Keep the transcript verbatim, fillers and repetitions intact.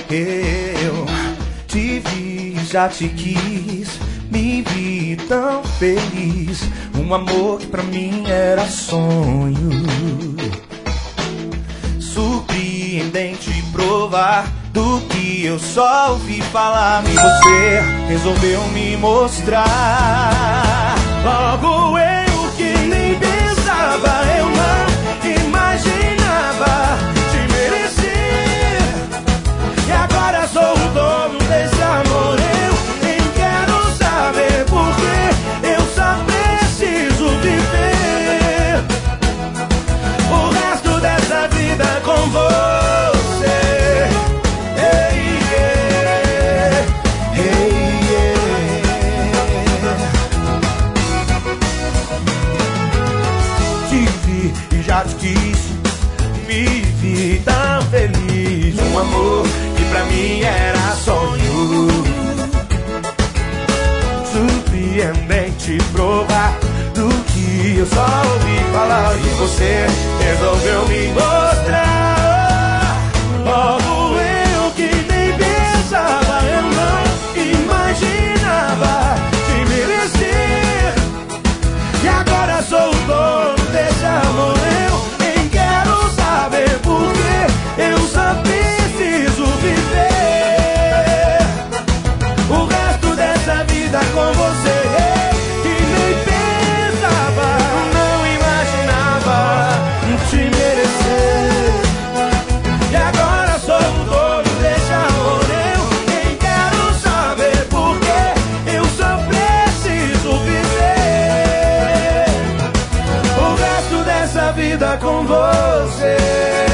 Eu te vi, já te quis, me vi tão feliz. Um amor que pra mim era sonho. Surpreendente provar do que eu só ouvi falar. E você resolveu me mostrar. Logo eu que nem pensava, eu não imaginava te merecer. E agora sou o dono desse amor. Eu nem quero saber porque eu só preciso viver o resto dessa vida com você. Hey, yeah. Hey, yeah. Te vi e já te quis, me vi tão feliz. Um amor que pra mim era sonho. Surpreendente provar do que eu só ouvi falar. E você resolveu me mostrar. Logo eu que nem pensava, eu não imaginava te merecer. E agora sou o dono desse amor. Eu nem quero saber porque eu só preciso viver o resto dessa vida com você. Que nem pensava, não imaginava te merecer. E agora sou o dono desse amor. Eu nem quero saber porque eu só preciso viver o resto dessa vida com você.